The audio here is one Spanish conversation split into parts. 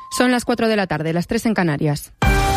Son las 4 de la tarde, las 3 en Canarias.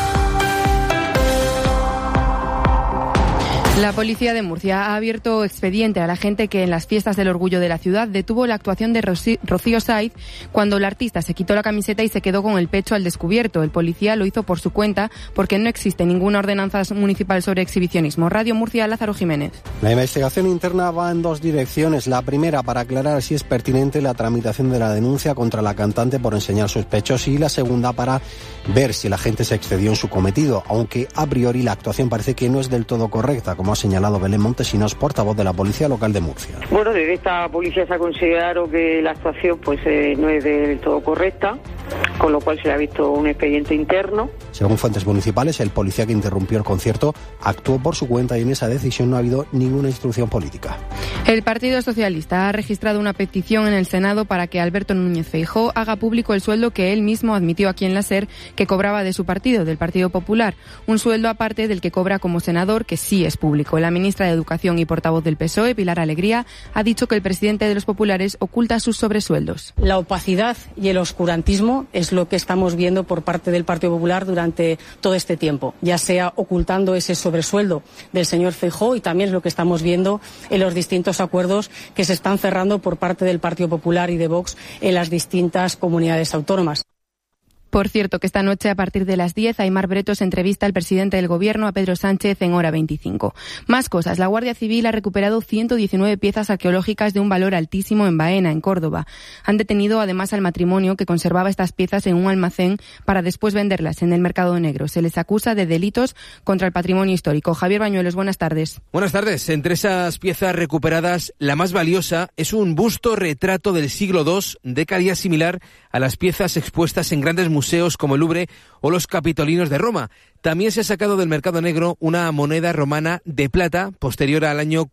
La policía de Murcia ha abierto expediente a la gente que en las fiestas del orgullo de la ciudad detuvo la actuación de Rocío Saiz cuando la artista se quitó la camiseta y se quedó con el pecho al descubierto. El policía lo hizo por su cuenta porque no existe ninguna ordenanza municipal sobre exhibicionismo. Radio Murcia, Lázaro Jiménez. La investigación interna va en dos direcciones. La primera, para aclarar si es pertinente la tramitación de la denuncia contra la cantante por enseñar sus pechos, y la segunda para ver si la gente se excedió en su cometido, aunque a priori la actuación parece que no es del todo correcta, como ha señalado Belén Montesinos, portavoz de la Policía Local de Murcia. Bueno, desde esta policía se ha considerado que la actuación no es del todo correcta, con lo cual se le ha visto un expediente interno. Según fuentes municipales, el policía que interrumpió el concierto actuó por su cuenta y en esa decisión no ha habido ninguna instrucción política. El Partido Socialista ha registrado una petición en el Senado para que Alberto Núñez Feijóo haga público el sueldo que él mismo admitió aquí en la SER que cobraba de su partido, del Partido Popular. Un sueldo aparte del que cobra como senador, que sí es público. La ministra de Educación y portavoz del PSOE, Pilar Alegría, ha dicho que el presidente de los populares oculta sus sobresueldos. La opacidad y el oscurantismo es lo que estamos viendo por parte del Partido Popular durante todo este tiempo, ya sea ocultando ese sobresueldo del señor Feijóo, y también es lo que estamos viendo en los distintos acuerdos que se están cerrando por parte del Partido Popular y de Vox en las distintas comunidades autónomas. Por cierto, que esta noche a partir de las 10 Aimar Bretos entrevista al presidente del Gobierno, a Pedro Sánchez, en Hora 25. Más cosas. La Guardia Civil ha recuperado 119 piezas arqueológicas de un valor altísimo en Baena, en Córdoba. Han detenido además al matrimonio que conservaba estas piezas en un almacén para después venderlas en el mercado negro. Se les acusa de delitos contra el patrimonio histórico. Javier Bañuelos, buenas tardes. Buenas tardes. Entre esas piezas recuperadas, la más valiosa es un busto retrato del siglo II de calidad similar a las piezas expuestas en grandes museos como el Louvre o los Capitolinos de Roma. También se ha sacado del mercado negro una moneda romana de plata posterior al año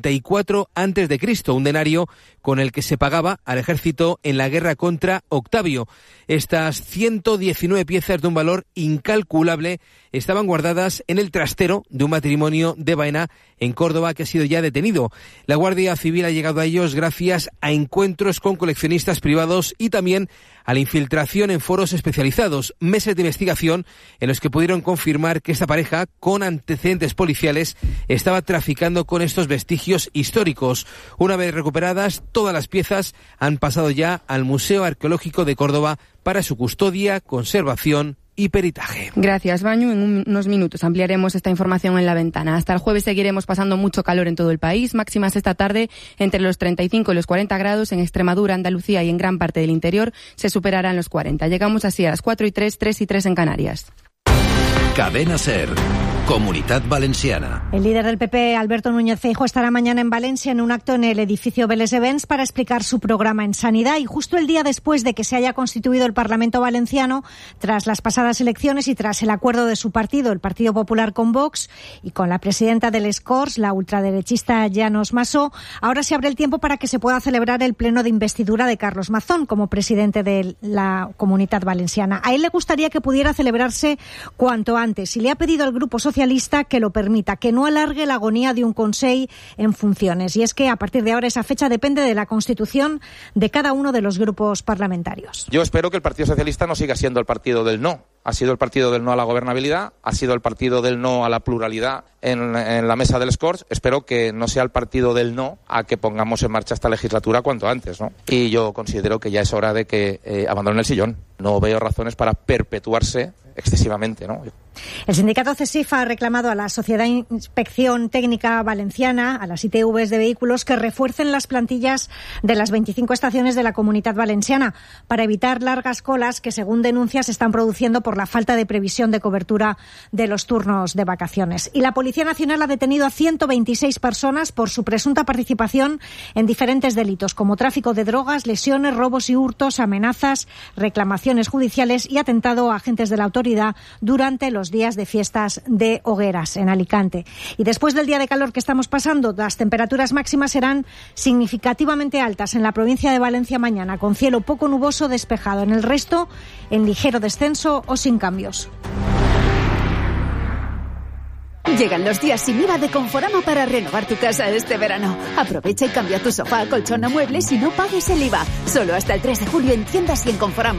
44 a.C., un denario con el que se pagaba al ejército en la guerra contra Octavio. Estas 119 piezas de un valor incalculable estaban guardadas en el trastero de un matrimonio de Baena, en Córdoba, que ha sido ya detenido. La Guardia Civil ha llegado a ellos gracias a encuentros con coleccionistas privados y también a la infiltración en foros especializados, meses de investigación en los que pudieron confirmar que esta pareja, con antecedentes policiales, estaba traficando con estos vestigios históricos. Una vez recuperadas, todas las piezas han pasado ya al Museo Arqueológico de Córdoba para su custodia, conservación y peritaje. Gracias, Bañu. En unos minutos ampliaremos esta información en La Ventana. Hasta el jueves seguiremos pasando mucho calor en todo el país. Máximas esta tarde entre los 35 y los 40 grados. En Extremadura, Andalucía y en gran parte del interior se superarán los 40. Llegamos así a las 4 y 3, 3 y 3 en Canarias. Cadena SER. Comunitat Valenciana. El líder del PP, Alberto Núñez Feijóo, estará mañana en Valencia en un acto en el edificio Vélez Events para explicar su programa en sanidad, y justo el día después de que se haya constituido el Parlamento valenciano, tras las pasadas elecciones y tras el acuerdo de su partido, el Partido Popular, con Vox y con la presidenta del Escors, la ultraderechista Llanos Massó, ahora se abre el tiempo para que se pueda celebrar el pleno de investidura de Carlos Mazón como presidente de la Comunitat Valenciana. A él le gustaría que pudiera celebrarse cuanto antes y le ha pedido al Grupo Socialista que lo permita, que no alargue la agonía de un Consell en funciones. Y es que a partir de ahora esa fecha depende de la constitución de cada uno de los grupos parlamentarios. Yo espero que el Partido Socialista no siga siendo el partido del no. Ha sido el partido del no a la gobernabilidad, ha sido el partido del no a la pluralidad en la mesa del Escors. Espero que no sea el partido del no a que pongamos en marcha esta legislatura cuanto antes, ¿no? Y yo considero que ya es hora de que abandonen el sillón. No veo razones para perpetuarse excesivamente, ¿no? El sindicato CESIF ha reclamado a la Sociedad Inspección Técnica Valenciana, a las ITVs de vehículos, que refuercen las plantillas de las 25 estaciones de la Comunitat Valenciana para evitar largas colas que, según denuncias, se están produciendo por la falta de previsión de cobertura de los turnos de vacaciones. Y la Policía Nacional ha detenido a 126 personas por su presunta participación en diferentes delitos, como tráfico de drogas, lesiones, robos y hurtos, amenazas, reclamaciones judiciales y atentado a agentes de la autoridad durante los días de fiestas de hogueras en Alicante. Y después del día de calor que estamos pasando, las temperaturas máximas serán significativamente altas en la provincia de Valencia mañana, con cielo poco nuboso despejado. En el resto, en ligero descenso o sin cambios. Llegan los días sin IVA de Conforama para renovar tu casa este verano. Aprovecha y cambia tu sofá, colchón o muebles y no pagues el IVA. Solo hasta el 3 de julio en tiendas y en Conforama.